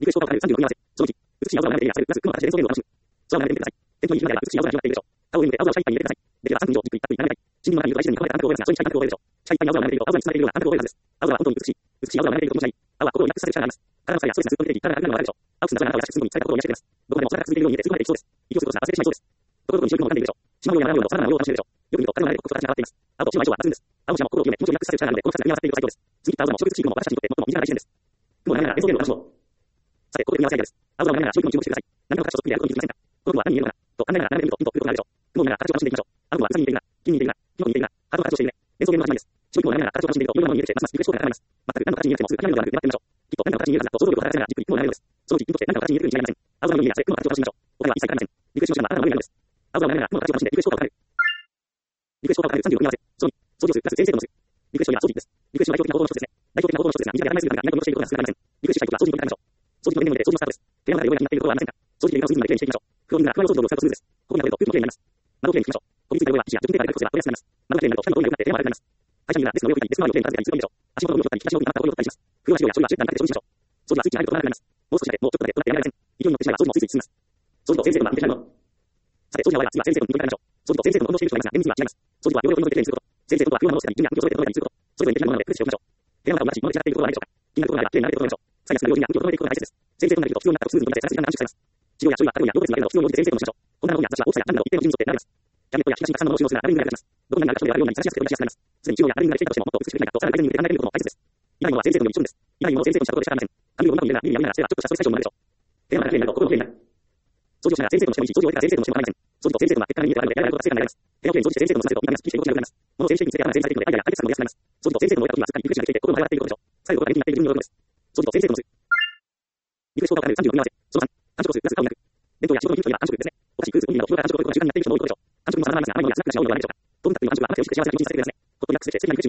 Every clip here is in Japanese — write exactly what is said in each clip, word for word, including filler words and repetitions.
リクエストをさんじゅうごに合わせ、そのいち、美しい青空を眺めているやつ、雲の形で連想ゲームを楽しむ。空を眺めてみてください。天気のいい日までは美しい青空が広がっているでしょう。顔を見て青空をシャイパンに入れてください。できればさんぷん以上じっくりたっぷり眺めたい。森林の中にいる大自然に囲まれた暗黒を描くが、正直暗黒を描くでしょう。シャイパンに青空を眺めていると青空に包まれているような暗黒を描くはずです。青空は本当に美しい。美しい青空を眺めていると気持ちがいい。青は心をリラックスさせる力があります。体の差やストレスがずっと出ている体が楽になるのがわかるでしょう。青くすんだ空が優しくすぐに疲れた心を癒してくれます。どこまでも空が続いているように見えて包まれていきそうです。息をすることしたら忘れてしまいそうです。ところどころに白い雲を浮かんでいるでしょう。島のような青色の空の模様を楽しめるでしょう。よく見ると風の流れと形が変わっています。青と白の相性は抜群です。青の白も心を清め、気持ちをリラックスさせる力があるので、このふたつが組み合わさっていると最高です。次に言った青空も白美しい雲も私たちにとって最も身近な大自然です。雲を眺めながら連想ゲームを楽しもう。さて、ここで組み合わせアイデアです。青空を眺めながら白い雲に注目してください。何かの形とそっくりであることに気づきませんか？この雲は何に見えるのかなと考えながら眺めてみると、ピンとくることがあるでしょう。雲を見ながら形を楽しんでいきましょう。青雲はウサギに似ているな、金に似ているな、キノコに似ているな、ハートの形をしているね。連想ゲームの始まりです。白い雲を眺めながら形を楽しんでいると、いろんなものに見えてきて、ますますリクエストが高まります。全く何の形に見えなくてもすぐ考えるのではなく、粘ってみましょう。きっと何の形に見えるはずだと想像力を働かせながらじっくり雲を眺めるのです。そのうちピンときて何の形に見えるように違いません。青空のように見えなくて雲の形を楽しみましょう。他には一切かかりません。リクエストの時間はあなたのものになるのです。青空を眺めながら雲の形を楽しんでリクエストを高める。リクエストを高めるさんじゅうろく組み合わせ。そのに、掃除をするプラス先生とのする。リクエストには掃除です。リクエストは代表的な方法の一つですね。代表的な方法の一つですが、短い長いするのがいないことのしていることが少なくありません。リクエストしたいことは掃除に取り掛かりましょう。掃除の面で掃除のスタートです。部屋の中で汚れが決まっているところはありませんか？掃除機で部屋を隅々まできれいにしていきましょう。不穏な不安要素の掃除を使うとスムーズです。ここに当てると空気もきれいになります。窓をきれいに拭きましょう。こびりついた汚れは皮脂や除菌テープが取れやすくなります。窓がきれいになると下の通りが良くなって部屋も明るくなります。会社にはデスクの上を拭いたり、デスク周りをきれいに片付けたりするといいでしょう。足元のゴミを取ったり、引き出しの奥にあったゴミを取ったりします。風呂は資料や書類はじゅうだんかけて掃除しましょう。掃除はスイッチが入ると長くなります。もう少しだけ、もうちょっとだけ、となってやめられません。勢いに乗ってしまえば掃除もついつい進みます。掃除と先生とは似てないもの。さて、掃除の場合は次は先生と似ていきましょう。掃除と先生と運動している人がいますが、厳密には違います。掃除は汚れを取り除いてきれいにすること。先生とは不要なものを捨てたり、準備や空気を揃えたりすること。それぞれに似ているものなので工夫しておきましょう。部屋の中を同じもので違っていることはないでしょうか。気になることがあればきれいに並べて整えましょう。サイエンスの用心や空気を整えていくことが大切です。先生となると必要になったとスムーズに取り出せ、さらに時間が短縮されます。治療や処理や過労や動物になるなど必要に応じて先生としましょう。こんなものや雑誌は大きさや何など一定の順に沿って並べます。キャビネットや引き出しにたくさんのものを収納するなら誰にも役立ちます。どこに何があるか所であるように差しやすく取り出しやすくなります。すでに治療や誰に慣れしていたとしてももっと美しくできないかとさらに相手に向けて考えてみることも大切です。以外のは先生との一緒です。以外のも先生としたことでしかありません。髪をうまく入れな、耳をやめならしてはちょっとしたストレス解消になるでしょう。部屋の中がきれいになると心もきれいになる。掃除をしながら先生とのしてもいいし、掃除を終えたら先生とのしても構いません。掃除と先生とのは結果が見えてあるので、やられることが成果になります。部屋をきれいに掃除して先生とのさせるとみんながすっきりしていることがよくなります。物を整理していくにつれて頭が整理されていくのでアイデアが解決されるのも安くなります。掃除と先生との終えた時はすっかりリフレッシュができていて心も晴れ渡っていることでしょう。最後ことが元気になっている順に喜ぶのです。掃除と先生とのする。リクエストを高めるさんじゅうろく組み合わせ。そのさん、感触をするプラス顔になる。伝統や仕事の技術といえば感触ですね。お菓子、クーズ、おにぎりなど日頃から感触を取ることが習慣になっている人も多いことでしょう。感触にも様々な甘いものやスナックがし合うのではないでしょうか。糖分たっぷりの感触は甘くて美味しくて幸せな気持ちにさせてくれますね。ほっとリラックスして素敵なリフレッシュになるでしょう。感触を取ると世の中にいっぱいイメージがあるかもしれませんが、少ししているようなものもあります。よく見るとやっとしているようなものもあります。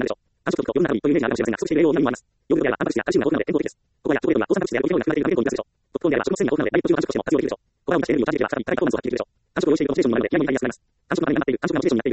よく見ればタンパク質やカルシウムが豊富なので健康的です。ここはやっと取れるような抗酸化物質や動きが含まれているので含んでいるカルテンを出すでしょう。ポップコーンであれば食物繊維が豊富なのでダイエット中の感触としても活用できるでしょう。ここは同じエネルギーを短時間で活用できるでしょう。小腹を満たしてエネルギーを再び体にコンパクトになっているでしょう。感触を用意しているとテンションになるので嫌なになりやすくなります。感触の中に溜まっている感触がモチベーションになっているという人もいるのではないでしょうか。甘くて美味しい感触は小腹を満たしてくれるのではないでしょうか。甘くて美味しい感触は小腹を満たしてくれるだけではありません。息抜きになったり、そういう人はやっているだけではありません。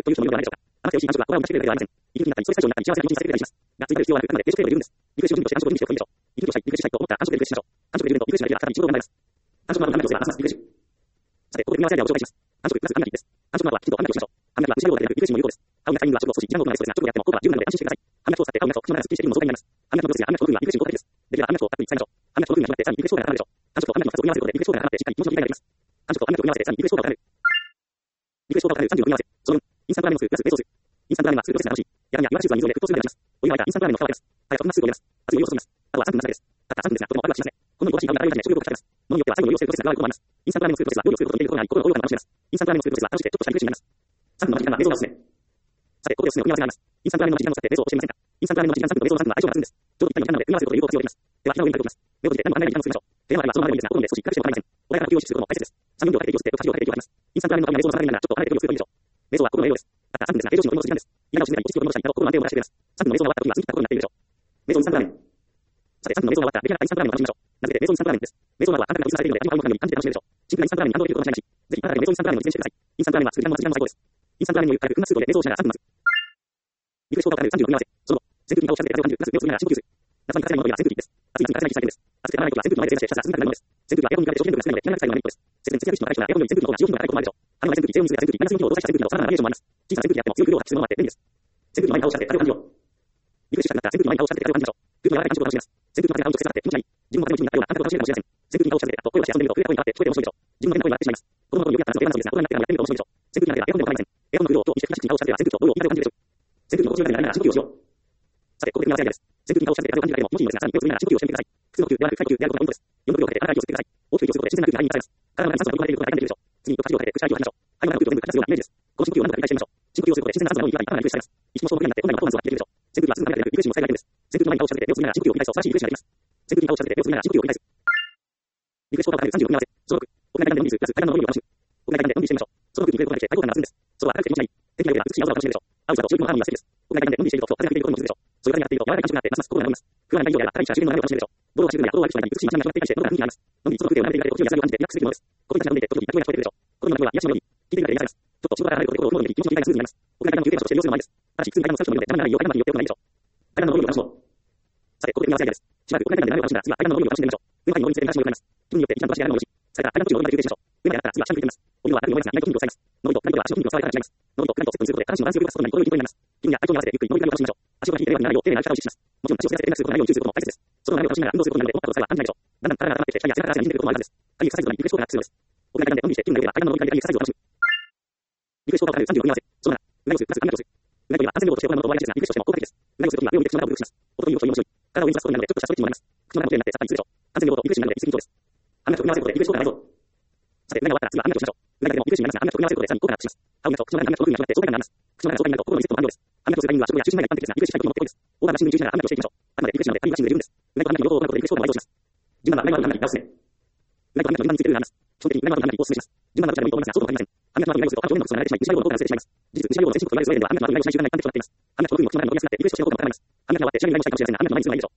上海の陰性で話を伺います。気分によって一段と足があるのをし、された間の途中の今で休憩しましょう。上まであったら次はシャンプーに行きます。お湯はあるのを皆さん意外と頻度を抑えます。ノリとカリとは足の筋肉を触られてしまいます。ノリとカリと接吻することで下半身のバランスを動かすことにこのようにポイントになります。気分や体調に合わせてゆっくりノリとカリを楽しみましょう。足を引いてではならないよう丁寧な歩き方を意識します。もちろん足をずらせて連絡することのないように注意することも大切です。その流れを楽しみながら運動することになるので思ったことさえは感じないでしょう。だんだん体が温まってきて体や背中が足がにじんでくることもあるはずです。体力サイズとなりリクエストが必要です。屋内でのんびりして気分が良い間のノリでリクエストサイズを楽しむ。リクエストをかかるさんじゅうろくに合わせ。そのなら、うなぎをす、プラス、穴をす。うなぎは安全量として行うことは割合ですが、リクエストしても効果的です。うなぎをするときは手を入れて口の中をブルブルします。音という音という面白い。体を上に出すことになるのでちょっとしたストレッチもあります。口の中の手になってさっぱりするでしょう。安全量とリクエストになるのでリスキングです。歯磨きと組み合わせることでリクエストがないぞ。さて、うなぎが終わったら次は歯磨きをしましょう。うなぎでもリクエストになりますが、歯磨きと組み合わせることでさらに効果がアップします。歯磨きと口の中に歯磨きとグミが広まって、爽快な納得感がなって、口の中が爽快になると心のリセットも完了です。歯磨きをするタイミングは食後や就寝前が一般的ですが、リクエストしたい時もってこいです。オーダーが心に注意しながら歯磨きをしていきましょう。あくまでリクエストなのでタイミングが心で十分です。うなぎと歯磨き両方を行うことでリクエストを埋蔵します。順番はうなぎはうなぎに直すね。うなぎと歯磨きの順番についてルールがあります。基本的にうなぎはうなぎをお勧めします。順番はどちらでもいいと思いますが、そうとは限りません。歯磨きの後うなぎをすると過剰にの口が流れてしまい、虫歯用の効果が薄れてしまいます。事実、虫歯用の先進国と言われるスウェーデンでは歯磨きの後うなぎをしない習慣が一般的となっています。歯磨きの部分も口の中に伸びやすくなってリクエストしている効果も高まります。歯磨きが終わってちなみに何もしたいかもしれませんが、歯磨きの前にするのはいいでしょう。あくまでリクエストなので神経質になる必要はありませんが、少しでも虫歯用を考えながら何も歯磨きをしていることもさっぱりする。うなぎと歯磨きの順番についてルールがあります。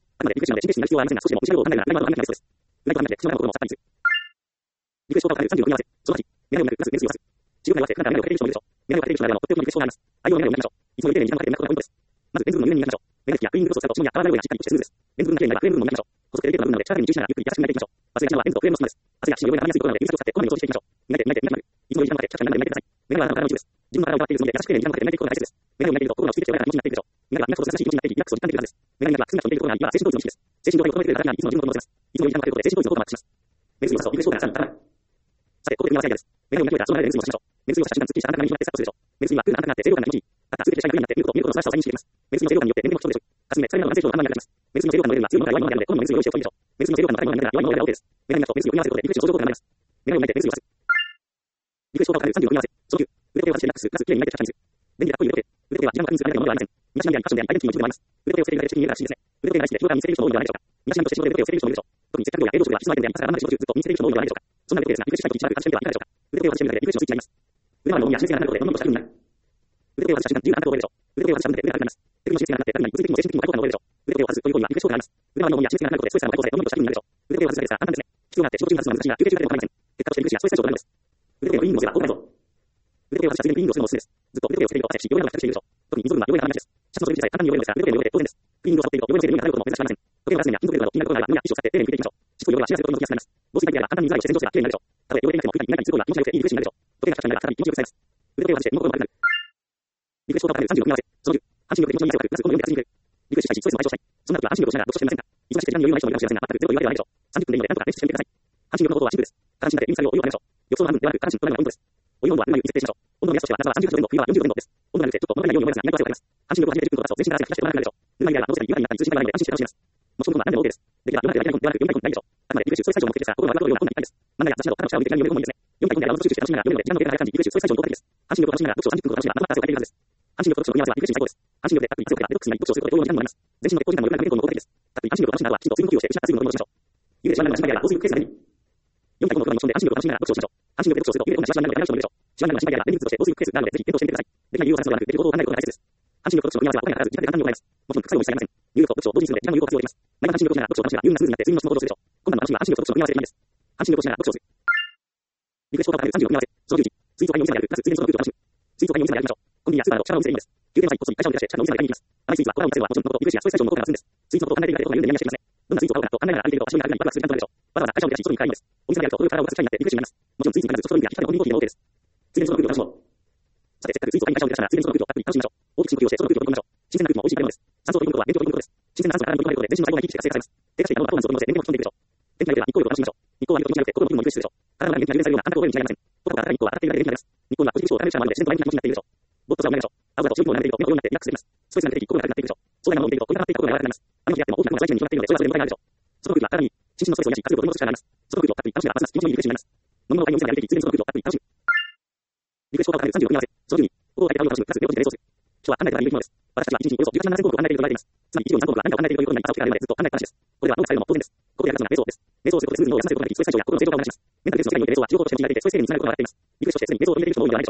リクエストをかかるさんじゅうろくに合わせ。そのはち、メガネをなくプラス熱水を出す。中国に合わせて、かなりメガネをかけている人もいるでしょう。メガネをかけている人ならのとっておきのリクエストがあります。愛用のメガネを磨きましょう。いつもより丁寧に時間をかけて磨くことがポイントです。まず、レンズ部分の入念に磨きましょう。メガネ拭きやクリーニングクロスを使うと指紋や皮の汚れがしっかりとしてスムーズです。レンズ部分が綺麗になればフレーム部分も磨きましょう。細くてデリケートな部分なので力に注意しながらゆっくり優しく磨いていきましょう。忘れがちなのはレンズとフレームの隙間です。汗や皮脂の汚れが溜まりやすいことなので指先を使ってこまめに掃除していきましょう。磨いて磨いて磨きまくる。いつもより時間をかけて着地ながら磨いてください。メガネは体の一部です。自分の体を変わっているつもりで優しく丁寧に時間をかけて磨いていくことが大切です。メガネを磨いていると心が落ち着いて強い気持ちになっているでしょう。メガネは磨くほど優しい気持ちになっていき、リラックスを実感できるはずです。メガネが少なくともできることが今は精神統一の時期です。精神状態を整えている体がいつも自分を整えます。いつもより時間をかけることで精神統一の効果がアップします。目薬をさそう、リクエストがさんたらさて、ここで組み合わせアイデアです。メガネを磨き終えたらその前でレンズをさしましょう。目薬をさした瞬間、すっきりしたあなたが目に決まってスッとするでしょう。目薬はクールなあなたがあって清涼感が気持ちいい。また、続けてしたい風になって見ると見ることの素晴らしさを再認識できます。目薬の清涼感によって年齢も太るでしょう。かすみで疲れなどの男性症が頭になります。目薬の清涼感のレベルは強いものから弱いものまであるので、好みの目薬を用意しておくといいでしょう。目薬の清涼感の高いものが苦手なら弱いものが OK です。メガネと目薬を組み合わせることでリクエストを想像効果が生まれます。メガネを磨いて目薬をさす。リクエストをかかるさんじゅうろくに合わせ。そのきゅう、腕と手を外してリラックス、プラス綺麗に磨いて着地にする。便利でかっこいい腕と手。腕と手は時間が確認するだけのものではありません。身だしなみやファッションであり、アイデンティティの一部でもあります。腕と手を捨てるだけでチキンに見えるらしいですね。腕と手が大好きで人が身につける人も多いのではないでしょうか。身だしなみとして人で腕と手を捨てる人もいるでしょう。特に接客業や営業職では必須のアイテムであり、朝から晩まで仕事中ずっと身につける人も多いのではないでしょうか。そんな腕と手ですが、リクエストしたいとき一番楽しみではいかがでしょうか。腕と手を外してみるだけでリクエストのスイッチになります。腕周りの重みや神経がなくなることでどんどんとした気分になる。腕と手を外した瞬間、自由なあなたを覚えるでしょう。腕と手を外した瞬間で腕が軽くなります。手首の神経がなくなって、体内に物理的にも精神的にも高効果が覚えるでしょう。腕と手を外すという行為はリクエストがあります。腕周りの重みや神経がなくなることでストレスが高効果でどんどんとした気分になるでしょう。腕と手を外すだけですが簡単ですね。必要があって仕事中に外すのは難しいが、休憩中だけでも構いません。結果としてリクエストやストレス解消となるのです。腕と手のクリーニングをすれば効果があるぞ。腕と手を外したついでにクリーニングをするのもおすすめです。ずっと腕と手を捨てると汗し、汚れなどが付着しているでしょう。特に溝部分は汚れがたまりがちです。シャツの袖口さえ簡単に汚れるのですが、腕と手の汚れで当然です。クリーニングを触っていると汚れのせいで匂いが漂うことも珍しくありません。時計を出すのや金属レールなど気になることがあれば、布やティッシュを使って丁寧に拭いていきましょう。湿と汚れは知らせることの気がする防水タイプや簡単に水洗いをして洗浄すれば綺麗になるでしょう。たとえ汚れていなくても普段に中に通行が気持ちが良くていいリフレッシュになるでしょう。時計がカチャカチャになれば再び気持ちよく使えます。腕と手を外して身の心も軽くなる。リクエストをかかるさんじゅうろくに合わせ。そのきゅう、半身力で気持ちに汗をかく、プラスこのよんで脱水にくる。リクエストしたいし、ストレスを解消したい。そんな時は半身力をしながら読書してみませんか。忙しくて時間に余裕もない人もいるかもしれませんが、全くゼロというわけではないでしょう。さんじゅっぷんでいいのでなんとか練習してみてください。半身力のことはシンプルです。下半身だけ耳塞ぎをお湯をかけましょう。浴槽の半分ではなく下半身となるのがポイントです。お湯の温度は車に設定しましょう。温度の目安としては夏はさんじゅうはちど前後、冬はよんじゅうど前後です。温度が低くてちょっと物足りないように思いますが、意外と汗をかきます。半身力を始めてじゅっぷんとか経つと全身から汗が吹き出してお腹が出るでしょう。沼以外はどうせ愉快になったり通じないので安心して楽しめます。もちろんは何でも OK です。できればよんかいでやりたいことではなくよんかいこんでないでしょう。あくまでリフレッシュストレス解消の目的ですが、心のワクワクをような本に行きたいです。漫画や雑誌など他のシャワーを浴びて気が緩める本もいいですね。よんかいこんでアウトプッシュして楽しみながら読むので時間の経過が早く感じリフレッシュストレス解消の効果的です。半身力を楽しみながら読書をさんじゅっぷんほど楽しめばまとまった汗をかいているはずです。半身力と読書の組み合わせはリフレッシュに最高です。半身力でたっぷり汗をかいたデトックスになり読書をすることで同様の時間もあります。全身の血行時間もよくなるので効果的です。たっぷり半身力を楽しみながらきちんと水分補給をして失った水分を取り戻しましょう。湯でしまながらしまいやら防水ケースが便利。よんかいこんのことにもちろんで半身力を楽しみながら読書をしましょう。半身力で読書をすると湯でこんなしまながらやら人もいるでしょう。しまながらしまいやら便利として防水ケースがあるのでぜひ検討してみてください。できない理由を探すのではなく、できる行動を考えることが大切です。半身力と読書の組み合わせは他には必ず自宅で簡単に行います。もちろん副作用も一切ありません。入力と読書を同時にするので時間も有効活用できます。毎晩半身力をしながら読書を楽しめば有意なスムーズになって睡眠の質も向上するでしょう。困難な話は半身力と読書の組み合わせでいいです。半身力をしながら読書をする。リクエストをかかるさんじゅうろくに合わせ。そのきゅう、スイーツを買いのお店である。プラス通年その空気を楽しむ。スイーツを買いのお店でやりましょう。コンビニやスーパーなどシャワーのお店でいいです。休憩の際こっそり会社を抜け出してシャワーのお店まで買いに行きます。甘いスイーツはコラを見せるはもちろんのこと、リフレッシュやストレス解消の効果があるんです。スイーツのことを考えているだけで心が緩んでニヤニヤしていますね。どんなスイーツを買おうかなと考えながら歩いていると足の裏がワクワクする時間となるでしょう。わざわざ会社を抜け出し外に買いに行くです。お店でやると心が体を動かす機会になってリフレッシュになります。もちろんスイーツに限らずソフトドリンクや引き換えのコンビニコーヒーでも OK です。通年その空気を楽しもう。さて、せっかくスイーツを買いに会社を抜け出したら通年その空気をたっぷり楽しみましょう。大きく深呼吸をしてその空気を取り込みましょう。新鮮な空気も美味しい食べ物です。酸素を取り込むことは電気を取り込むことです。新鮮な酸素が体に取り込まれることで全身の細胞が生き生きして活性化されます。低下していた脳のパフォーマンスを取り戻せます。低下していた脳のパフォーマンスを取り戻して電気を取り込むことで日光を浴びると気持ちよく楽しみましょう。電気が出れば日光浴を楽しみましょう。日光を浴びると気持ちが良くて心の気分もリフレッシュするでしょう。体の中に元気が出る作用があなたを覚えるに違いません。心から日光は当たっているだけで元気になります。日光はポジティブ思考を高める力なので自然と前向きな気持ちになっているでしょう。ボットさを投げましょう。青空と白い雲を眺めていると目がようになってリラックスできます。ストレスが出てき心が軽くなっていくでしょう。そういうものを見ていると鳥が張っていく心が柔らかくなります。雨の日やっても大きな雲が大地面に広がっているのでそれはそれで問題があるでしょう。その空気は体に心身のストレスを癒し活力を取り戻す力があります。その空気をたっぷり楽しめばますます気持ちのいいリフレッシュになります。飲み物を買いにお店に歩いていき、通年その空気をたっぷり楽しむ。リクエストをかかるさんじゅうろくに合わせ。そのきゅうに、心をかけた音を楽しむ、かつ目を閉じて瞑想する。今日は考えてはいるものです。私たちは一日におよそじゅうはちまんななせん項目を考えていると言われています。つまりいちびょうにさん項目が何かを考えているということに朝起きから寝るまでずっと考えっぱなしです。これでは脳が疲れるのも当然です。ここでやるのが瞑想です。瞑想をすることでスムーズに脳を休ませることができ、ストレス解消や心の正常化を促します。メンタルヘルスの世界において瞑想は治療として用いられていて、ストレス軽減につながることが分かっています。リクエストしてすでに瞑想を取り入れている人も多いのではないでしょうか。さて、普通に瞑想をするのもいいですが、あるものと組み合わせるとさらに効果が高まります。心と瞑想を組み合わせるとさらに効果が高まります。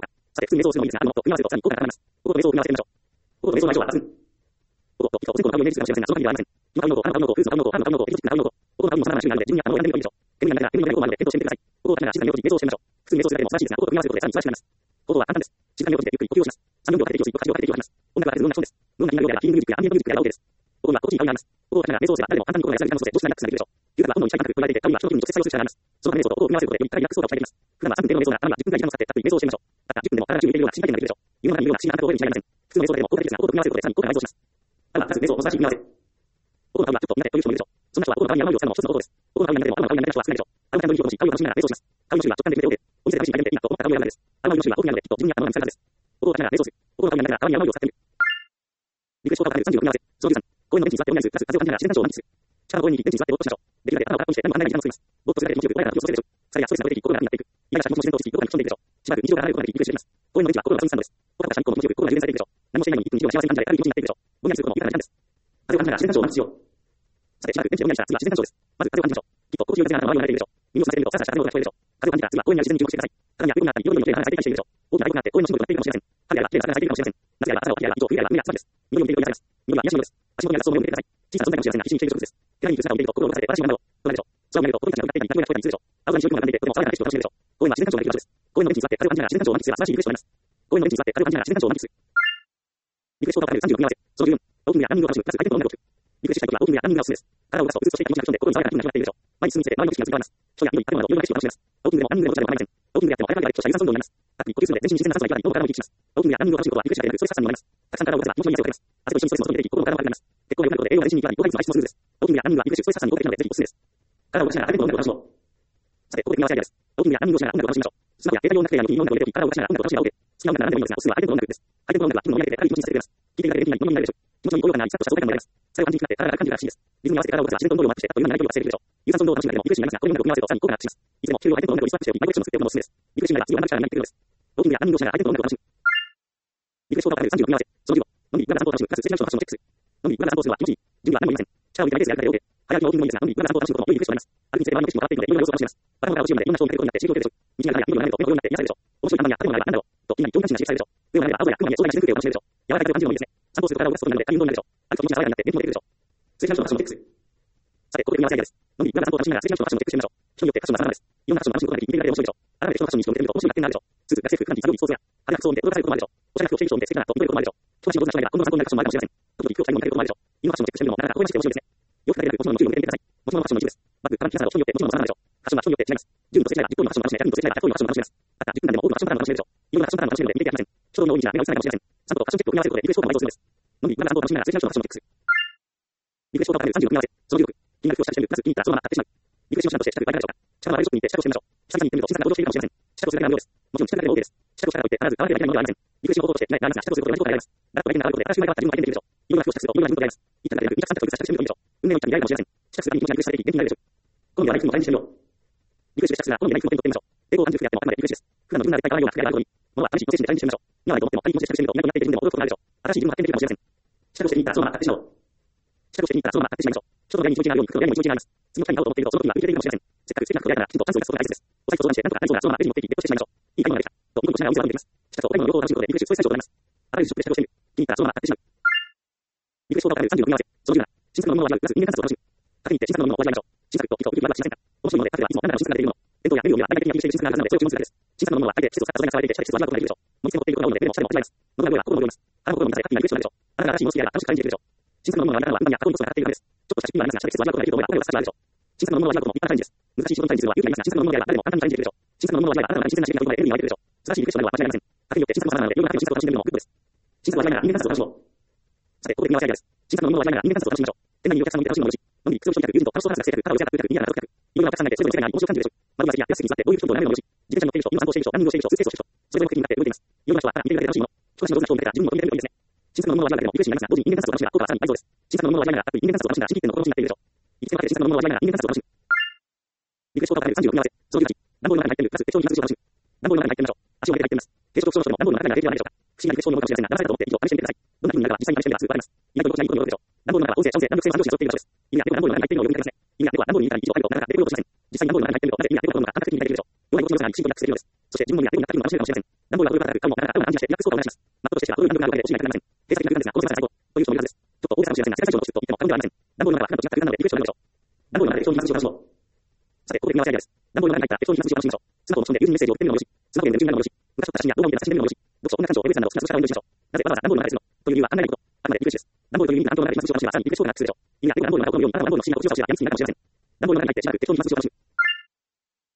心と瞑想の相性は抜群。ここと時とお線香の香りをイメージするかもしれませんが、その限りはありません。今買うのと、あの買うのと、フルーツの買うのと、あの買うのと、いちじくの買うのと、フルーツの買うのと、心の買うのも様々な種類があるので、自分に合ったものを選んでみるといいでしょう。手にながら手にながらで検討してみてください。心をかけながら静かに瞑想してみましょう。普通に瞑想するだけでも素晴らしいですが、心と組み合わせることでさらに素晴らしくなります。行動は簡単です。静かに起きてゆっくり呼吸をします。さんびょうびょうかけて息を吸い、吐きをかけて息を吐きます。音楽は不動な音です。どんな気になるようであればヒーリングミュージックやアンビエントミュージックやラウドです。心は心地いい香りがあります。心をかけながら瞑想をすれば誰でも簡単に心が休まる可能性でどうしなくなくなるでしょう。嗅覚は本能に近くなく加えていて、香りは接作用する力があります。そのため瞑想と音を組み合わせることでより高いリラックス効果を期待できます。普段はさんぷん程度の瞑想が、あるいはじゅっぷんくらい時間を使ってたっぷり瞑想をしてみましょう。また、じゅっぷんでも、体が注意できるような不思議な体験ができるでしょう。夢の中にいるような不思議な感覚を覚えるに違いありません。普通の瞑想でも効果的ですが、音と組み合わせることでさらに効果が倍増します。あるいは、まず瞑想を素晴らしい組み合わせ。音の顔がちょっと苦手という人もいるでしょう。そんな人は音の顔に山を使うのも一つの方法です。音の顔に苦手でも、音の顔に苦手な人は少ないでしょう。あるいは、キャンドルを楽しい、顔を楽しみながら瞑想します。顔の種類は直感的で多くて、お店で楽しい体験でいいなと思った顔を選ぶです。あるいは、種類は音になるので、きっと自分に合ったものが見つかるはずです。音をかけながら瞑想する。音の顔にながら顔に山を使ってみる。リクエストをかけるさんじゅうろく組み合わせ。そのじゅうさん、公園のベンチに座って音にする、プラス風を感じながら自然感情を満喫する。力の公園にベンチに座ってぼーっとしましょう。できるだけ頭を空っぽにして何も考えない時間を作ります。ぼーっとするだけで気持ちよく、我らが気を注いでしょう。疲れやストレスが取れていき、心が楽になっていく。嫌な写真も自然と落ちていき、どこかに潜んでいくでしょう。しばらく日常から離れることができリフレッシュできます。公園のベンチは心が損失なのです。ポカポカした日光も気持ちよく、心が充電されていくでしょう。何もしていないのにいっぷん以上が幸せに感じられ、あるいい気持ちになっていくでしょう。ぼんやりすることも豊かな時間です。風を感じながら自然感情を満喫しよう。さて、しばらくベンチでぼんやりしたら次は自然感情です。まず風を感じましょう。きっと心地よい風があなたの周りを流れているでしょう。耳を澄ませてみるとさらさらした風が聞こえるでしょう。風を感じたら次は公園にある自然に注目してください。風に悪くなったり、夜によって花が咲いていたりしているでしょう。大きなアイコンがあって公園のシンボルとなっているかもしれません。春やら綺麗な花が咲いているかもしれません。夏やら朝は秋やら以上、冬やら海や夏です。緑を見ているように癒されます。緑は癒しの色です。足元にある草を見てください。小さな存在かもしれませんが、必死に生きている植物です。手紙に映る姿を見ていると心を動かされ、私は何だろうとなるでしょう。空を見るとここに向かっていたり、声が聞こえたりするでしょう。青空に白い雲が並んでいて、とても爽やかな景色を楽しめるでしょう。公園は自然感情ができる場所です。公園のベンチに座って風を感じながら自然感情を満喫すれば素晴らしいリクエストになります。公園のベンチに座って風を感じながら自然感情を満喫する。リクエストをかけるさんじゅうろく組み合わせ。そのじゅうよん、ウォーキングやランニングを楽しむ、プラス回転と音楽を聴く。リクエストしたいときはウォーキングやランニングがおすすめです。体を動かすとうつとして気持ちが落ち込んで心に爽やかな気分が広がっているでしょう。毎日進むにつれ周りの景色が移り変わります。人や緑、建物などいろいろな景色を楽しめます。ウォーキングでもランニングでもどちらでも構いません。ウォーキングであってもあれからとした有酸素運動になります。たっぷり呼吸するので全身に自然な酸素が行き渡り、脳も体も生き生きします。ウォーキングやランニングを楽しむことはリフレッシュだけでなくストレス発散にもなります。たくさん体を動かせば気持ちのいい汗をかきます。汗と一緒にストレスも飛び出ていき、心も体も軽くなります。血行が良くなることで栄養が全身に行き渡り、老化率も排出もするんです。ウォーキングやランニングはリフレッシュ、ストレス発散に効果的なのでぜひおすすめです。体を動かしながら風と音楽を楽しもう。さて、ここで組み合わせアイデアです。ウォーキングやランニングをしながら音楽を楽しみましょう。スマホや携帯用の中でやる音楽を入れておき、体を動かしながら音楽を楽しみながら OK。好きな音楽なら何でもいいのですが、おすすめはハイテンポの音楽です。ハイテンポの音楽は気分を盛り上げて軽い気持ちにさせてくれます。聴いているだけで元気になり、物になるでしょう。気持ちのいい高揚感があり、さっとした爽快感もあります。それを感じにくなって体が感じるらしいです。リズムに合わせて体を動かせば自然と運動量をマッチして、あっという間に長い距離を走れるでしょう。有酸素運動を楽しむだけでもリフレッシュになりますが、この音楽を組み合わせるとさらに効果がアップします。いつでも急量ハイテンポの音楽をリストアップしておき、マイクロレクションを作っておくのもおすすめです。リフレッシュになれば次は同じ力になっていくのです。ウォーキングやランニングをしながらハイテンポの音楽を楽しむ。リフレッシュをかけるさんじゅうろく組み合わせ。そのじゅうご、飲み、ブラザー散歩を楽しむ、プラス素敵な人のファッションをチェックする。飲み、ブラザー散歩をするのは気持ちいい。準備は何もいりません。シャワーを浴びてだけでやるだけで OK。早歩きもウォーキングもいいですが、飲み、ブラザー散歩を楽しむことも良いリフレッシュとなります。歩きにつれ周りの景色も変わっていくので、いろんな様子を楽しめます。バタバタをしようので、いろんな人を見かけることになって刺激を受けるでしょう。道が長いや緑が流れると目の色になって癒されるでしょう。面白い看板や建物があれば何だろうと気になり興味関心が刺激されるでしょう。上を流れれば青空や雲が見え、壮大な自然風景を楽しめるでしょう。柔らかい風を感じるのもいいですね。散歩すると体を動かすことなので、軽い運動になるでしょう。歩くと気持ちが爽やかになって元気も出てくるでしょう。素敵な人のファッションをチェックする。さて、ここで組み合わせアイデアです。飲み、ブラザー散歩を楽しみながら素敵な人のファッションをチェックしてみましょう。人によってファッションの様々です。いろんなファッションの話を聞いてみるだけで面白いでしょう。あなたが人のファッションに一度見てみると面白い発見があるでしょう。スーツ、学生服、関係あるでしょう。スーツ、学生服、関係、作業着、スポーツウェア。派手な服装を見て驚かされることもあるでしょう。おしゃれな服を着ている人を見て素敵だなと驚くこともあるでしょう。超新星で素敵だなと思えることもあるでしょう。時に空気を感じると面白いファッションがありファッションもあるかもしれません。時々空気を感じることもあるでしょう。いろんなファッションのチェックしてみるのもなかなかこういうのチェックしてみるのもなかなかこういうのチェックして面白いですね。洋服だけでなく持ち物の種類も見てみてください。持ち物のファッションも一部です。バッグ、カバン、ピアスなど人によって持ち物も様々でしょう。ファッションは人によって違います。じゅうにとセチラやじゅっぽんのファッションも楽しめ、ひゃくにとセチラやひゃくぽんのファッションも楽しめます。たったじゅっぷん間でも多くのファッションパターンも楽しめるでしょう。いろんなファッションパターンも楽しめるので見ていただけません。人の多い道が目が映さないかもしれません。散歩とファッションチェックを組み合わせることでリクエストを倍増するんです。飲み、ブラザー散歩を楽しみながら素敵な人のファッションをチェックする。リクエストをかけるさんじゅうろく組み合わせ。そのじゅうろく、気になる服をしたりしてみる。まず気に入ったそのまま買ってしまう。リクエストをしなとして近くに買いたいでしょうか。近くのあるショップに行って試着をしてみましょう。久々に行ってみると新鮮な行動をしているかもしれません。試着をするだけのようです。もちろん試着だけでも OK です。試着をしたからといって必ず買わなければいけないものではありません。リクエストを方法として嫌いなら試着をすることで同じ効果があります。ラップが変なあることで新しい前があった自分が変できるでしょう。いろんな服を試着するといろんな自分と出会います。一旦だけでなく、二着三着といく試着してみるといいでしょう。運命の一着に出会えるかもしれません。試着するたびに気持ちがリフレッシュされていき元気になるでしょう。好みはない服も大事にしてみよう。リクエストして試着するが好みでない服を手に取ってみましょう。抵抗を感じる服であってもあくまでリフレッシュです。普段の自分が絶対買わないような服であることに、物は新しいプロセスでチャレンジしてみましょう。今はいいと思っても、あり気持ちで試着してみるといなくなっている自分でも驚くことがあるでしょう。新しい自分を発見できるかもしれません。試着をしてみたらそのまま買ってしまおう。試着をしてみたらそのまま買ってしまいましょう。人の目に気持ちがあるように服の目に気持ちがあります。次の機会に会おうと思っているとその時が浮いているかもしれません。せっかく素敵な服を選んだらきちんとチャンスを出すことが大切です。お財布と相談してなんとかなりそうなそのままレジに持っていきレポしてしまいましょう。いい買い物ができた。とニコニコしながらお店を歩いています。試着とお買い物の両方を楽しむことでリフレッシュ、ストレス解消となります。あらゆるショップで試着をしてみる。気に入ったらそのまま買ってしまう。リクエストをかけるさんじゅうろく組み合わせ。そのじゅうなな、新作のものを味わう。まず人間観察を楽しむ。カフェに行って新作のものを味わいましょう。新作と気と気分はしませんか。面白いのでカフェはいつも何らかの新作が出ているもの。伝統やメニューや大々的にアピールしている新作があるはずなのでそれを注文するだけです。新作のものは相手で季節を使った素材が使われていて、季節を味わうことができるでしょう。飲みつけ持っていることが多いので目も舌も味わいます。飲む量は心も潤います。あの心を満たされハッピーなリクエストになるでしょう。あなたが新しいもの好きであれば楽しく感じているでしょう。新作のものを味わうのは今や過去にコストがかかっているからです。ちょっとした出費はありますが、それで季節を味わうことができると思えば声を差し上げるでしょう。新作のものを味わうことも一般チャレンジです。難しい仕事に対するは勇気がいりますが、新作のものであれば誰でも簡単にチャレンジできるでしょう。新作のものを味わえばあなたの新鮮な刺激がどこかでエネルギーが湧いてくるでしょう。素晴らしいリクエストになるのは間違いありません。カフェによって新作の花なのでいろんなカフェの新作を楽しんでみるのもグッドです。新作を味わいながら人間観察を楽しもう。さて、ここで組み合わせアイデアです。新作のものを味わいながら人間観察を楽しみましょう。店内にいるお客さんを見て楽しむものし、飲み、靴を一緒に客、友人と楽しそうな話が性格、肌を艶く空く、ニヤニヤと深く、いろんなお客さんがいて、それぞれの世界に面白く感じるでしょう。窓ガラスやテラス席に座ってどういう人と眺めるのもよし、自転車に乗っている人、今散歩している人、ランニングをしている人、スーツケースをしている人、それぞれ目的に向かって動いています。いろんな人はただ見ているだけで楽しいもの。人たちの上手な人を見てから自分も飛び出るといいですね。新作のものを味わうだけでもリフレッシュになりますが、同時に人間観察を楽しむが効果はさらに倍増です。新作のものを味わいながらたっぷり人間観察を楽しんだら新規点の心持ちになっているでしょう。いつでもかけて新作のものを味わいながら人間観察を楽しむ。リクエストをかけるさんじゅうろく組み合わせ。そのじゅうはち、段ボールの中に入っている、プラス手帳に水を楽しむ。段ボールの中に入ってみましょう。足を上げて入っています。低所得症の人も段ボールの中には入れているではないでしょうか。不思議なリクエストに思うかもしれませんが、騙されたと思って以上試してみてください。どんな風になるかは実際に試してみればすぐわかります。意外と良くないことに驚くでしょう。段ボールの中は大勢、小勢、南北西の三拍子が揃っている場所です。意味が段ボールの中に入っているのをよく見てください。意味が段ボールに入れたら以上あるとなかなか出てくることしません。実際に段ボールの中に入っているとなぜ意味が出てくるのか感覚的に理解できるでしょう。弱い心の良さが一心とリラックスできるのです。そして自分もやっているのになっているのを楽しめるかもしれません。段ボールは動かなく顔もなかなか頭が安心してリラックス効果をもたらします。マットとしてはどういう感覚があるかでお尻が痛くなりません。手先が痛くなりますが、この姿勢最高という人もいるはずです。ちょっと大げさかもしれませんが、世界上の人と言っても過言ではありません。段ボールの中は普段と違った空間なのでリクエストを選びましょう。段ボールの中で人に水を楽しもう。さて、ここで組み合わせアイデアです。段ボールの中に入った人に水を楽しみましょう。スマホを持ち込んで友人にメッセージを送ってみるのもよし、スマホで夢中になるのもよし、昔撮った写真や動画を見て写真で見るのもよし、読書、音楽鑑賞、ウェブサイトなど好きなsocialメディアをエンジョイしましょう。なぜわざわざ段ボールの中でするのという理由は考えないこと。あくまでリフレッシュです。段ボールという意味が何ともなくて水を楽しめばさらにリフレッシュ効果がアップするでしょう。意味が段ボールの中を読むようにあなたは段ボールの不思議な不思議な形や現実になるかもしれません。段ボールの中に入ってしばらく適当に水を楽しむ。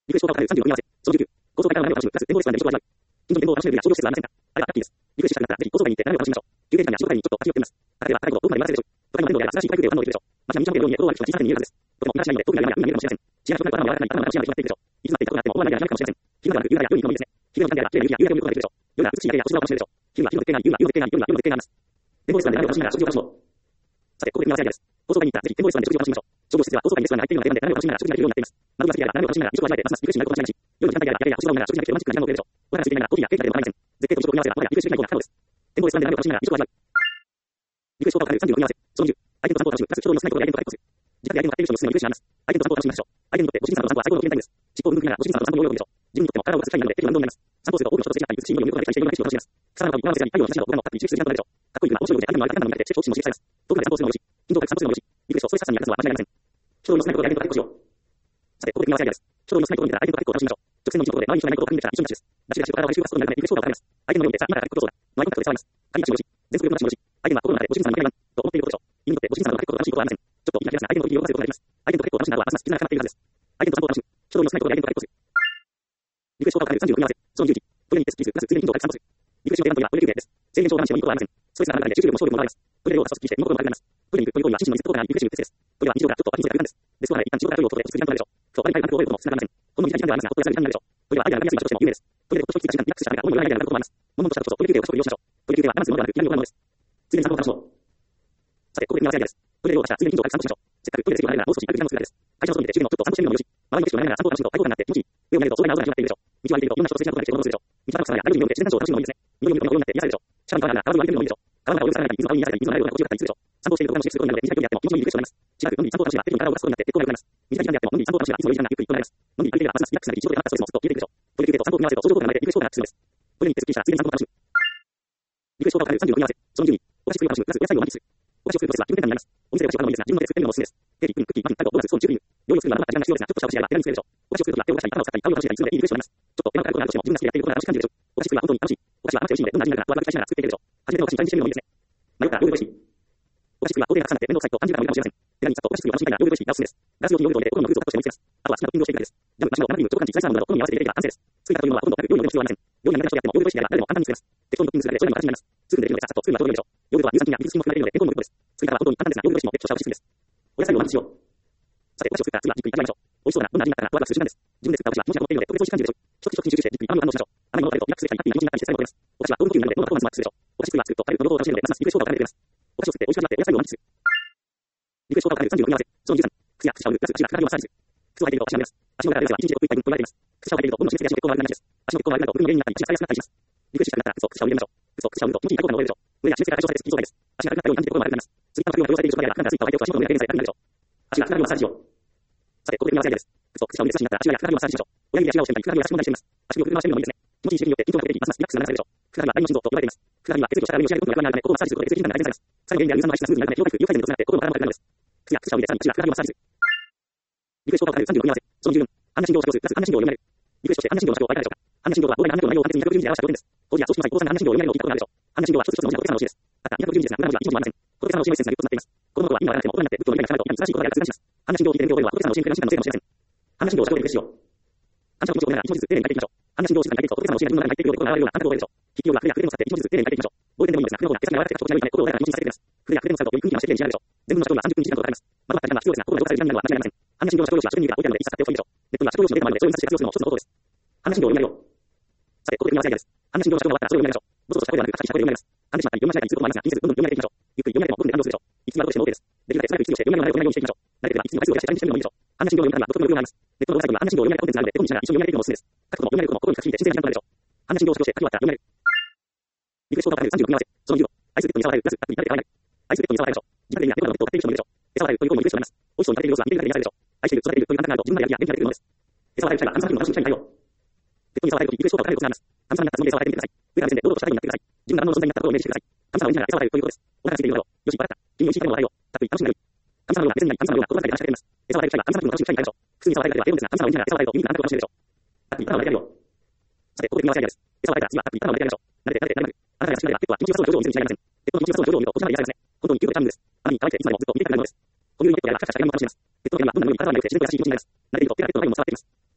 リクエストがさんじゅうろくに合わせ、そのじゅうきゅう、高層階から流れを楽しむ、プラス展望室は電動ドアイブ。近所の展望を楽しめるや商業施設はありませんか？あれはラッキーです。リクエストしたくなったら、ぜひ高層階に行って流れを楽しみましょう。休憩時間や仕事帰りにちょっと足を寄ってみます。あれでは、高いことをどこまで回せるでしょう。都会の電動やら新しいバイクでは反応できるでしょう。街並み上で道路にフロアに人が小さく見えるはずです。とても新しいので、遠くにあるような見えるかもしれません。視野が広くなると頭が柔らかくなり、頭が視野が広がっていくでしょう。いつまでいたことがあっても終わらないが開くかもしれません。昼間ではなく夕方や夜に行くのもいいですね。昼の時間であれば、綺麗な夕焼けを見ることができるでしょう。夜は美しい夜景や星空を楽しめるでしょう。昼は昼の絶景があり、夜は夜の絶景があり、夜は夜の絶景があります。展望室は流れを楽しみながら食事を楽しもう。さて、ここで見合わせアイデアです。高層階に行ったら、ぜひ展望室で食事を楽しみましょう。商業施設は高層階にレストランが入っているので、流れを楽しみながら食事ができるようになっています。窓が好きであれば、流れを楽しみながら食事を味わえて、ますますリフレッシュになること間違いなし。夜の時間帯であれば、夜景や星空を見ながら食事ができてロマンチックな時間が送れるでしょう。お腹が空いていながらコーヒーやケーキだけでも構いません。絶景と食事を組み合わせれば、もはやリフレッシュ以外の方法が不可能です。展望室で流れを楽しみながら食事を味わう。リクエストがさんじゅうろくに合わせ、そのにじゅう、相手と散歩を楽しむ、プラス人の少ないことで相手とタイプをする。自宅で相手の買っている人の質問にリフレッシュになります。相手と散歩を楽しみましょう。相手にとってご主人さんとの散歩は最高の記念タイムです。尻尾をぬくみながらご主人さんとの散歩を泳ぐでしょう。自分にとっても体を動かす機会なので、適度な運動になります。散歩すると多くの人とすれ違ったり、美しいものを見ることができたりして、いろんな景色を楽しみます。草の中を見回せたり、太陽の日差しなど、僕らもたっぷり一日過ぎる時間となるでしょう。かっこいい車、面白いで相手の周りが見られて、チェックをしても刺激されます。遠くまで散歩するのもよし、近所で散歩するのもよし、リクエストをストレス発散に役立つのは間違いありません。人の少ないことで相手とタイプをしよう。さて、ここで見合わせアイデアです。人の少ないことを見たら相手とタイプを楽しみましょう。直線の道のところで周りに人がいないことを確認できたら一緒にダッシュです。ダッシュで走ると体が収穫することになるので、リクエストが分かります。相手のようにさ、今から歩くことそうだ。ノアイコンタクトで触ります。仮にダッシュもよし、全速力のダッシュもよし、相手のは心の中でご主人さんの負けないと思っていることでしょう。意味にとってご主人さんの歩くことが楽しいことはありません。ちょっと言い訳ですが、相手の動きに動かせることができます。相手とタイプを楽しむなどはますます絆が深まっているはずです。相手と散歩を楽しむ。人の少ないことで相手とタイプをする。リクエストが分かるさんじゅうろくに合わせ、そのじゅうじ、トイレに行ってスッキリする、プラス通年近所を歩く散歩する。リクエストの定番といえばトイレ休憩です。制限上我慢してもいいことはありません。ストレスが離れて集中力も勝利も戻られます。トイレでを発散して身の心も軽くなります。トイレに行くという行為は心身のリセット効果があり、リフレッシュにうつです。トイレは日常からちょっと脇にそれが空間です。ですので、一旦仕事からトイレを取って落ち着く時間となるでしょう。そう、割り替える環境を覚えることもつながりません。ほんの短い時間ではありますが、ほっと休む時間になるでしょう。トイレはアイデアが出やすい場所としても有名です。トイレでほっと一息ついた時間、リラックスした誰か、思いの余裕があることもあります。物々としたことこそトイレ休憩を賢く利用しましょう。トイレ休憩は我慢するのではなく、嫌味を行うものです。ついでに散歩を楽しもう。さて、ここで見合わせアイデアです。トイレで用を足した通年近所を歩く散歩しましょう。せっかくトイレで席を離れたらもう少し歩く時間も少ないです。会社の外に出て、周辺のちょっと散歩してみるのもよし、周りの景色を眺めながら散歩を楽しむと開放感があって気持ちいい。上を見ると壮大な青空が広がっているでしょう。道を歩いているといろんな人とすれ違うことができて子供をするでしょう。道端の草やライブに見ようで自然観賞を楽しむのもいいですね。緑を見ると心になって癒されるでしょう。シャワーに川が流れているのもいいでしょう。川の中を泳ぐさらに水の青に癒されたり、水の流れるような心地よかったりするでしょう。散歩していると体も刺激することになるので、短い距離であっても気持ちのいいリフレッシュとなります。しばらくのんびり散歩を楽しめば、適度に体を動かすことになって血行が良くなります。短い時間であってものんびり散歩を楽しめば、いつもより時間がゆっくりとなります。のんびり歩いていればますますリラックスなり、日常で溜まったストレスもすっと消えていくでしょう。トイレ休憩と散歩を組み合わせると相乗効果が生まれてリフレッシュ効果がするのです。トイレに行ってスッキリしたらついでに散歩を楽しむ。リクエストが分かるさんじゅうろくに合わせ、そのじゅうに、お菓子作りを楽しむ、プラスお野菜を満喫する。お菓子を作るプロセスは気分転換になります。お店でお菓子を買うのもいいですが、自分の手で作ってみるのもおすすめです。ケーキ、プリン、クッキー、マフィン、タルト、ドーナツ、スコーン、チューブリーム。用意をするのはまだ時間が必要ですが、ちょっとしたお菓子やら手紙に作れるでしょう。お菓子を作るときは手を動かしたり、頭を使ったり、タオルを楽しんだりするのでいいリフレッシュになります。ちょっと手間がかかることがあるとしても、自分が好きでやっていることが楽しく感じるでしょう。お菓子作りは本当に楽しい。お菓子は甘くて美味しいので、どんな味になるかワクワクしたりしながら作っていけるでしょう。初めてのお菓子にチャレンジしてみるのもいいですね。迷ったらヨーグルト美味しい。お菓子作りは工程がたくさんあって面倒くさいと感じる方もいるかもしれません。手紙にさっとお菓子作りを楽しみたいならヨーグルト美味しいがおすすめです。ガラス容器のヨーグルトを入れて心のグループをカットして盛り付けます。あとは好きなトッピングをしていくだけです。ジャム、マシュマロ、生クリーム、チョコカンチ、スライスアーモンドなど好みに合わせて入れていけば完成です。作り方というのはほとんどなく料理の必要はありません。料理が苦手な人であってもヨーグルト美味しいであれば誰でも簡単に作れます。適当にトッピングするだけでそれも形になります。すぐにできるのでさっさと作るのはちょうど良いでしょう。ヨーグルトは乳酸菌やビフィズチンも含まれているので健康にもいいことです。作り方は本当に簡単ですが、ヨーグルト美味しいも別途したお質です。お野菜を満喫しよう。さて、お菓子を作ったら次はじっくり炒めましょう。美味しそうな、どんな味になったかワクワクする時間です。自分で作ったお菓子は気持ちが残っているので、とても美味しい感じるでしょう。一つ一つに集中してじっくり甘みを堪能しましょう。甘みを食べるとリラックスできたり、ハッピーな気持ちになったりして疲れも取れます。お菓子は糖分補給になるので脳がパフォーマンスもアップするでしょう。お菓子作りは作ると体力の労働を楽しめるので、ますますリフレッシュ効果が生まれています。お菓子を作って美味しくなってお野菜を満喫する。リクエストが分かるさんじゅうろくに合わせ、そのじゅうさん、靴や靴下を脱ぐ、プラス足が体をマッサージする。靴を履いていると足が慣れます。足の裏が荒れますが、一日でろっぷんいっぱい分と言われています。靴下を履いていると、どんどん刺激や刺激を回る感じです。足の血行が悪くなると、不利の原因になったり、足が使いやすくなったりします。リクエストしたくなったら、靴を靴下を入れましょう。靴を靴下を脱ぐと、気持ちいい体効果が戻るでしょう。上や締め付けが解消されてスッキリ状態です。足が軽くなったように感じて心も悪くなります。次から服用が許容されている人であれば、負担がついた相手と足元の上が現在楽になるでしょう。足が軽くなるマッサージを。さて、ここで見合わせアイデアです。靴を靴下を入れて少しになったら足が軽くなるマッサージしましょう。親指で足が押してみたり、ふくらはぎを足も出してみます。足首を振り回してみるのもいいですね。気持ちいい刺激によって筋肉が出ていき、ますますリラックスが流れるでしょう。ふくらはぎは第二の心臓と言われています。ふくらはぎは血液を下から上に押し上げることが役割があるため、ここをマッサージすることで血液循環が改善されます。さらに原因である有酸の排出がスムーズになるため、溶解不、有害点となって心も体も軽くなるのです。靴や靴下を入れてさらに足がふくらはぎをマッサージする。リクエストが分かるさんじゅうろくに合わせ、そのじゅうよん、般若心経を使用する、プラス般若心経を読める。リクエストして般若心経の作法はいかがでしょうか。般若心経は膨大な般若の内容を完結ににひゃくろくじゅうに字で表した古典です。当時や組織の際、高さんが般若心経を読めるのを聞いたことがあるでしょう。般若心経は一つ一つの文字が仏さんの教えです。たったにひゃくろくじゅうに字ですが、無駄な文字は一文字もありません。仏さんの教えのエッセンスがぎゅっと詰まっています。このことは今はなくても大人になって仏教の理解が深まると今通信行為がやられる難しいです。般若心経を聞いている教会は仏さんの教えに照らしめたのせいかもしれません。般若心経ををリフレッシュしよう。感謝の気持ちを込めながら一文字ずつ丁寧に書いていきましょう。般若心経を静かに書いていくと、仏さんの教えが自分の中に入っていくようで心が洗われるような感覚を覚えるでしょう。筆記用が筆や筆でも使って一文字ずつ丁寧に書いていきましょう。ボールペンでもいいんですが、筆の方が手先が柔らかくて心地が良いため、心を穏やかな気持ちにさせてくれます。筆や筆でも使うとより空気がしてきれいに仕上がるでしょう。全部の書道はさんじゅっぷんにじかんとかかります。まとまった時間は必要ですが、心が動かされる時間になるのは間違いありません。般若心経の書道紙は書店にいいから置いてあるので、一冊買っておくといいでしょう。ネットには書道紙のデータもあるので、それに差しして活用するのも一つの方法です。般若心経を読み上げよう。さて、ここで見合わせアイデアです。般若心経の書道が終わったらそれを読み上げましょう。ボソボソした声ではなく、カチカチした声で読み上げます。噛んでしまったり、読み間違えたりすることもありますが、気にせずどんどん読み上げていきましょう。ゆっくり読み上げてもごふんで感動するでしょう。いつまでしても OK です。できるだけ素早く息をして読み上げる流れを読み上げるようにしていきましょう。慣れていればいつも回数を増やしてチャレンジしてみるのもいいでしょう。般若心経を読むからは独特の余裕があります。ネットのウェブサイトには般若心経を読み上げるコンテンツがあるので、手本にしながら一緒に読み上げていくのもおすすめです。書くことも読み上げることも心に書き入れて自然な時間となるでしょう。般若心経を使用して書き終わったら読める。リクエストが分かるさんじゅうろくに合わせ、そのじゅうご、アイスベッドに触られる、プラス、たっぷり食べていかない。アイスベッドに触られるでしょう。自分で今、ネットのベッドを買っている人もいるでしょう。餌を与えるという行為もリフレッシュになります。美味しそうに食べている様子は見ているだけで癒されるでしょう。愛している、育てているという感覚があると、自分までやる気や元気が出てくるのです。餌を与える際は、アンサーフィンの楽しみにしたいんだよ。ベッドに触られるとき、リクエストが分かることがあります。アンサーになったつもりで触られてみてください。上から目線で堂々とした態度になってください。自分が何の存在になったことをイメージしてください。神様を見ながら餌を与えるということです。お腹が空いているのだろう。よし、笑った。君に美味しい食べ物を与えよう。たっぷり楽しんでよい。神様のような別にない神様のような心がけで話しかけています。餌を与える際は、神様の楽しみにしたいんだよ。普通に餌を与えるだけでは十分ですが、神様を見ながら餌を与えると耳から感覚を楽しめるでしょう。たっぷり頭を与えるよ。さて、ここで見合わせアイデアです。餌を与えたら次はたっぷり頭を与えてやりましょう。慣れて慣れて慣れて。あなたが優しくなれば、結構は気持ちよさそうな表情を見せるに違いありません。ペットの気持ちよさそうな表情を見ると、こちらまで癒されますね。本当にキュートでチャーミングです。あまりに可愛くていつまでもずっと見ていたくなるのです。哺乳類のペットやらカシャカシャ時間も楽しめます。ペットの毛はどんなに可愛いようにして自分と優しい気持ちになります。慣れていると手がペットの体にも伝わってきます。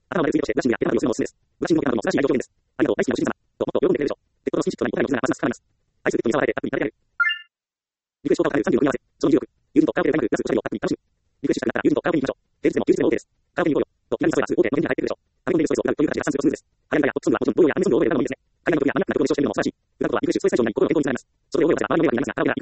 頭までついてして、ブラッシングやペナルティをするのをおすすめです。ブラッシングのペナルティも素晴らしい愛情表現です。ありがとう、大好きな主人様。と、もっと喜んでくれるでしょう。鉄道の紳士となり、答えの絆がますます深まります。愛するペットに触れて、アプリに慣れてやる。リクエストをかかるさんじゅうろくに合わせ、そのにじゅうろく、友人とカラオケでうまく、プラスおしゃれをアプリに楽しむ。リクエストしたくなったら友人とカラオケに行きましょう。平日でも休日でも OK です。カラオケに行こうよ。と、南サイバーツ、大手のメディアに入ってくるでしょう。アメリカンストレスを選ぶという形で賛成がスムーズです。流行りがやポップソングはもちろん、ボロやアニメソングを覚えるのもいいですね。海外の曲やマニアックな曲を熱唱してみるのも素晴らしい。歌とはリクエスト最初になり心の健康につながります。それを覚える場合は周りの迷惑になりますが、カラオケがいくら覚えをしても大丈夫。アプリ歌った後はスッキリした気持ちになって、心が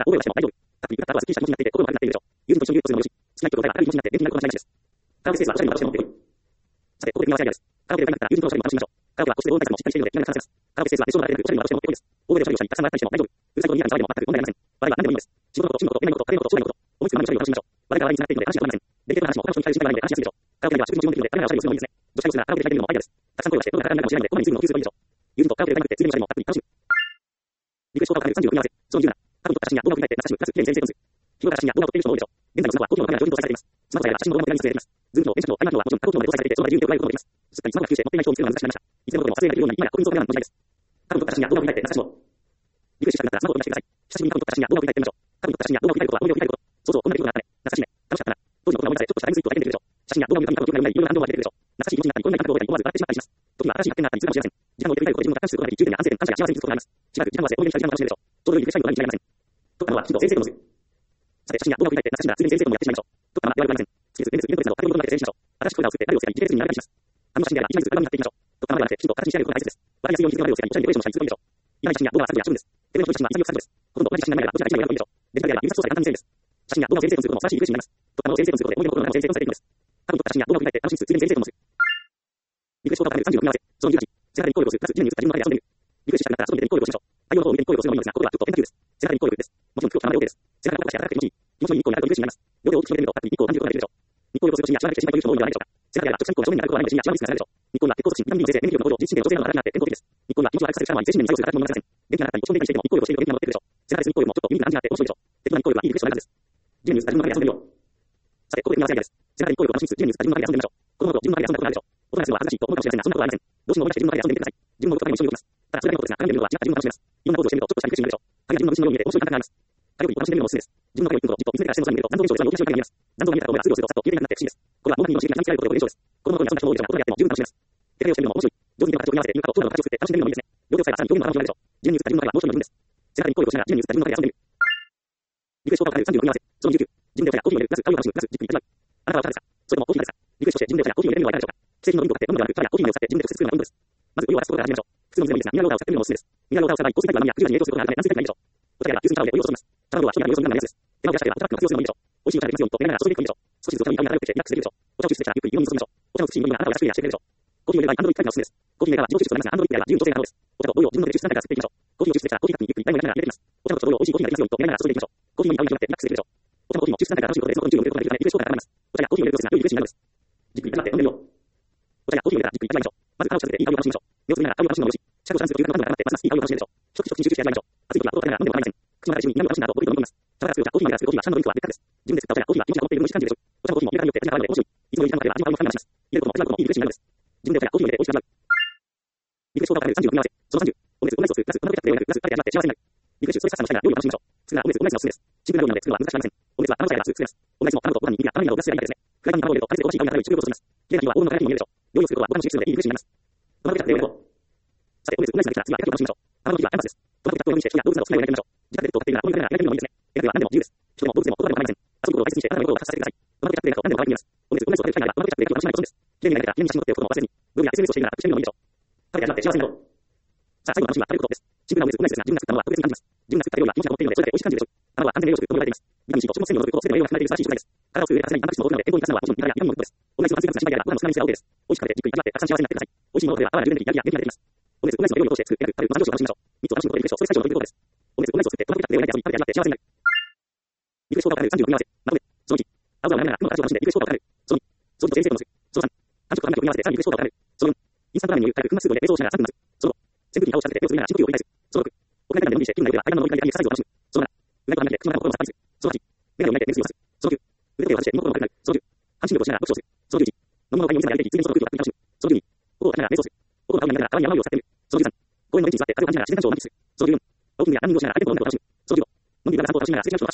すっきりした気持ちになって、友人と一緒にデュエットするのもよし、好きな曲を歌えば明るい気持ちになって元気になることが大事です。元気になることが大事です。カラオケセンスはおしゃれに戻してもいい。さて、ここで組み合わせありがとうございます。さて、ここで組み合わせありです。カラオケで歌ったら友人とおしゃれに楽しみましょう。カラオケは個室で音楽もしっかりしているので、気が楽しめます。カラオケセンスは別所のあれでなく、おしゃれに戻しても結構です。大声でおしゃれをしたり、たくさん笑ったりしても大丈夫。うるさいことに嫌な騒ぎでも全く問題ありません。我々は何でもいいです。仕事と、趣味のこと、恋愛のこと、家庭のこと、将来のこと、思いつくままにおしゃれを楽しみましょう。我々が笑いにつながっているので話が止まりません。デリケートな話も他の人に対して心配がないので安心するでしょう。カラオケでは食事も注文できるので、誰がおしゃれをするのもいいですね。女子会をするならカラオケで入れるのもアイデアです。たくさん声をして、喉が体になるかもしれないので、こまめに水分を補給するのがいいでしょう。友人とカラオケで歌いまくって、ついでにおしゃれもアプリ楽しむ。リクエストをかけるさんじゅうろくに合わせ、そのにじゅうなな、過去とか写真や動画を振り返って、懐かしむ、プラス綺麗に全然整頓する。日頃から写真や動画を撮っている人も多いでしょう。現在のスマホは高機能のカメラ上に搭載されています。スマホさえあれば写真も動画も手軽に撮影できます。ズームと電車とタイマー機能はもちろん高機能まで搭載されていて、その場で自由に手を加えることもできます。すっかりスマホが普及して持っていない人を見つけるのが難しくなりました。いつでもどこでも撮影ができるように今や国民総カメラの時代です。過去とか写真や動画を振り返って懐かしむ。リクエストしたくなったらスマホを取り出してください。久しぶりに過去とか写真や動画を振り返ってみましょう。過去とか写真や動画を振り返ることは思い出を振り返ること。そうそう、こんな出来事があったね。懐かしいね。楽しかったな。当時のことが思い出され、ちょっとしたタイムスリップを体験できるでしょう。写真や動画を見るたびに過去の記憶が蘇り、いろいろな反応が出てくるでしょう。懐かしい気持ちになったり、こんな感覚を覚えたり、思わず笑ってしまったりします。時には新しい発見があったり、痛いかもしれません。時間を置いて振り返ることで自分が感知することができ、重点や安定点、感謝や幸せに気づくことがあります。しばらく時間を合わせ、大げにした時間を楽しめるでしょう。ちょうどいいリフレッシュタイムとなるに違いありません。撮ったのはきちんと先生との図。さて、写真や動画を振り返って懐かしいなら、ついでに先生ともやってしまいましょう。撮ったのは我々はありません。スキルス、連続、イベントなど、カテゴリーなどで整理しましょう。新しくフォルダを作って、誰を捨てたり、ジェネレーションに並べたりします。あの写真であれば、一枚ずつアルバムになっていきましょう。撮ったのではなくて、きちんと形に仕上げることが大切です。わかりやすいように傷があるを捨てたり、一緒にデコレーションをしたりするのでしょう。今の写真や動画は削除や処分です。手紙の人一枚は潔く削除です。ほとんど同じ写真になれば、どちらが一枚選ぶでしょう。デジタルであれば、指差し操作で簡単に整理です。写真や動画を整理整頓することも素晴らしいリフレッシュになります。撮ったのを整理整頓することで、思い出の心の中を整理整頓されていくのです。過去の撮った写真や動画を振り返って楽しみつつ、ついでに整理整頓もする。リクエストをかけるさんじゅうろくに合わせ、そのにじゅうはち、背中にコールをする、プラス地面に映った自分の中で遊んでみる。リクエストしたくなったら、外に出てコールをしましょう。太陽の方を見てコールをするのもいいのですが、ここではちょっと変な理由です。背中にコールです。もちろん服を着たままで OK です。背中が高くして暖かくて気持ちいい。気持ちのいい日光になるとリフレッシュになります。両手を大きく広げてみると、たっぷり日光を感じることができるでしょう。日光浴をすると死にや血がなくて心配という人も多いのではないでしょうか。背中では直接日光正面になることはないので死にや血は無理につながるでしょう。日光は血行促進、ビタミン D の生成、エネルギーの行動、自律神経の調整などが働きになって健康的です。日光は気持ちを悪くさせる力もあり、精神面に作用するからとも思いません。元気な方に落ち込んでいたりしていても、日光浴をしていると元気が戻ってくるでしょう。背中で日光浴もちょっと耳が感じになって面白いでしょう。鉄道の日光浴はいいリフレッシュの中です。地面に映った自分の中で遊んでみよう。さて、ここで組み合わせアイデアです。背中で日光浴を楽しみつつ、地面に映った自分の中で遊んでみましょう。このほど自分の中で遊んだことがあるでしょう。大人がするのは恥ずかしいと思うかもしれませんが、そんなことはありません。どうしても思い出して自分の中で遊んでみてください。自分のことを鏡に一緒に動きます。ただ、それだけのことですが、鏡で見るのは違った自分が楽しめます。いろんなことをしてみると、ちょっとしたリフレッシュになるでしょう。鏡が自分の後ろに見えて面白い感覚があります。火曜日を楽しんでみるのもおすすめです。自分の影を見ると、じっと見つめてから視線を空に見ると、残像現象ですが、動きが瞬間に見えます。残像が見えたと思えば、すぐをすると、さっと消えていなくなって不思議です。これは脳波に脳刺激が感じられることで現象です。子供の頃に遊んだ人も多いでしょうが、大人になっても十分楽しめます。手影をしてみるのも面白い。上手に手を形を組み合わせて、床と長の形を作って楽しんでみるのもいいですね。両手を使えばさらに表現の幅も広がるでしょう。地面に映った自分の中ではもう一人の自分です。背中にコールをしながら地面に映った自分の中で遊んでみる。リクエストをかけるさんじゅうろくに合わせ、そのにじゅうきゅう、自分でお茶やコーヒーを入れる、プラス香りを楽しむ、プラスじっくりいただく。あなたはお茶ですか？それともコーヒーですか？リクエストして自分でお茶やコーヒーを入れるのはいかがでしょうか？既製品の瓶と買って飲むのではなく、茶やコーヒーを使って自分で直接作るのがポイントです。まずお湯を沸かすことから始めましょう。普通の水でもいいですが、ミネラルウォーターを使ってみるのもおすすめです。ミネラルウォーターを使う場合、降水タイプは波やくじゅうに影響することがあるので、軟水タイプがいいでしょう。お茶や給水タオルでお湯を注ぎます。茶などは火や水を注ぎながらです。手間を増やしたければ、お茶の活用するのもいいでしょう。美味しいお茶で水をとペラながら注いでいくのもいいでしょう。少しずつお茶の香りが漂ってきてリラックスできるでしょう。お茶を抽出してからゆっくり湯を水を注ぎましょう。お茶の美しい匂いがあなたを優しくリラックスしてくれるでしょう。コーヒーを入れる場合、ハンドドリップタイプがおすすめです。コーヒーメーカーは自動抽出となりますが、ハンドドリップであれば自由に調整が可能です。お茶とお湯を自分の手で抽出しながら作っていきましょう。コーヒーを抽出してからコーヒーカップにゆっくり台をやりながら入れていきます。お茶のとお湯を美味しいコーヒーができますようにとペラながら注いでいきましょう。コーヒーのいい香りが広がってリラックスできるでしょう。お茶もコーヒーも抽出しながら楽しむことで、その分注意を入れることができるため、リフレッシュ効果が高まります。お茶やコーヒーを入れるプロセスが良いリフレッシュになるのです。じっくり味わって飲んでみよう。お茶やコーヒーを入れたらじっくりいただきましょう。まず顔を近づけていい香りを楽しみましょう。目をつぶりながら香りを楽しむのもよし、近くを感じるという感覚が高まって、ますますいい香りを楽しめるでしょう。一つ一つに集中して味わいましょう。暑い時は喉を乾かないが飲んでも構いません。口の中で一緒に何を楽しんだ後、ボリュームを飲みます。茶が作るお茶、コーヒーが作るコーヒーはシャンドドリンクは別格です。自分で作ったお茶やコーヒーは気持ちが残っている分し感じるでしょう。お茶もコーヒーも入れたによって味が変わるので面白い。いつもより時間がかければ味も変わるのが深まります。入れることも味わうこともいいリフレッシュになるのです。自分でお茶やコーヒーを入れて美味しく味わう。リクエストをかけるさんじゅうろくに合わせ、そのさんじゅう、オムレツ、オムレツを作る、プラス、お腹が食べてプラス、食べて味わって幸せになる。リフレッシュ、ストレス発散のしたいなら料理を楽しみましょう。作るならオムレツ、オムレツがおすすめです。シンプルな料理なので作るのは難しくありません。オムレツは卵さえあればすぐ作れます。オムレツも卵とご飯に肉や玉ねぎなどがすればいいだけですね。フライパンに卵を入れると、パンで香ばしい香りが漂う食欲をそそります。綺麗な火はオーブンの輝きにも見えるでしょう。料理を作ることはボタンを刺激するのでいいリフレッシュになります。トマトケチャップでお願いします。さて、オムレツ、オムレツができたら次は焼きを楽しみましょう。卵の時はアイマスです。トマトケチャップを用意して人や動物など好きなように焼いてみましょう。自宅でペットを飼っているなら、こういうカメラが焼いてみるのもいいですね。焼きは何でも自由です。人でも動物でも言葉でも構いません。遊ぶことを大切にして、あなたの心を発させてください。トマトケチャップで焼くと何でも可愛く見えます。オムレツ、オムレツを食べる機会があれば、トマトケチャップで焼きを楽しまないことです。綺麗に焼いたら、記念に写真を撮っておくことも忘れずに。ブログや エスエヌエス をしてみながら作ってみるのもいいでしょう。食べて味わって幸せになろう。さあ、最後の楽しみは食べることです。シンプルなオムレツ、オムレツですが、自分が作ったのは特別に感じます。自分が作った料理は気持ちがこもっているので、それだけ美味しく感じるでしょう。あなたは安全な栄養食と言われています。ビタミン C と食物繊維を除くこと、すべての栄養が含まれている素晴らしい食材です。体を作る上ではさすがにタンパク質も多くなので、健康に立つのはもちろん、ビタミンやビタミンのことです。オムレツの安全な失敗であれば、ご飯の少なめにするが OK です。美味しく食べて、じっくり味わって、たくさん幸せになってください。美味しいものでは、パワーが充電でき、やる気や元気が出てきます。オムレツ、オムレツの料理を通して作る、選ぶ、食べる、同じ上司を楽しみましょう。みっつを楽しむことでリフレッシュを、それ最初のリフレッシュです。オムレツ、オムレツを作って、トマトケチャップで焼いて遊び、食べて味わって幸せになる。リクエストをかけるさんじゅうろくに合わせ、まとめ、そのいち、青空を眺めながら、雲の形を楽しんでリクエストをかける。そのに、そのにと先生とのす。そのさん、半熟と卵を組み合わせてさらにリクエストをかける。そのよん、インスタントラーメンに入れる火力スープを入れて冷蔵しながらさんぷん待つ。そのご、扇風機に顔を近づけて手をつぶりながら深呼吸を繰り返す。そのろく、屋内からでもいいして気分が良ければ間の飲み会でさんじゅうを楽しむ。そのなな、うがいと鼻で口の中の心をさっぱりする。そのはち、メガネを焼いて目薬をさす。そのきゅう、腕と手を外して身の心も軽くなる。そのじゅう、半身力をしながら読書をする。そのじゅういち、飲み物を買いにお店が焼いていき、通年その空気をたっぷり楽しむ。そのじゅうに、頬をかきながら瞑想する。頬を顔にながら川に山を使ってみる。そのじゅうさん、公園のベンチに座って風を感じながら自然感情を満喫する。そのじゅうよん、ウォーキングやランニングをしながら相手の音楽を楽しむ。そのじゅうご、のんびりながら散歩を楽しみながら素敵な人のファッションをチェックする。そのじゅうろく、あらゆるショップで試着をしてみる。そのじゅうなな、一線をかけて新作のものを味わいながら人間観察を楽しむ。そのじゅうはち、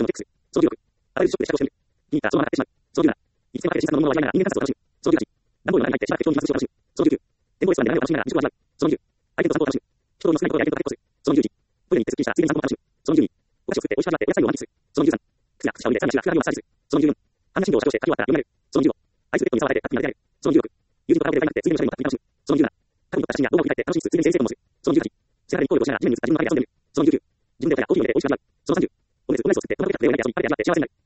段ボールの中に入ってしばらく適当に水を楽しむ。そのじゅうきゅう、 健康 エスワン で何を楽しみながら未熟を味わう。そのにじゅう。愛犬と散歩を楽しむ。人との少ないことをや愛犬と結構する。そのにじゅういち。トイレに行ってすっきりしたついでに散歩を楽しむ。そのにじゅうに。お菓子を作って美味しく味わってお野菜を満喫する。そのにじゅうさん。靴や靴下を入れサウナにしが風呂浴びをマッサージする。そのにじゅうよん。半身振動を作動して書き終わったら読める。そのにじゅうご。アイスベッドに触られてタップになれる。そのにじゅうろく。友人とカラオケで歌いになってついでにおしゃれにもたっぷり楽しむ。そのにじゅうなな。過去に撮った写真や動画を振り返って楽しみつつついでに先生ともする。そのにじゅうはち。背中にコールをしながら地面に映った自分の影で遊んでみる。そのにじゅうきゅう。自分でお金やコーヒーを入れて美味しく味わう。そのさんじゅう。オムレツオムライスを作ってお腹ペタペタ上に遊びパレで味わって幸せになる。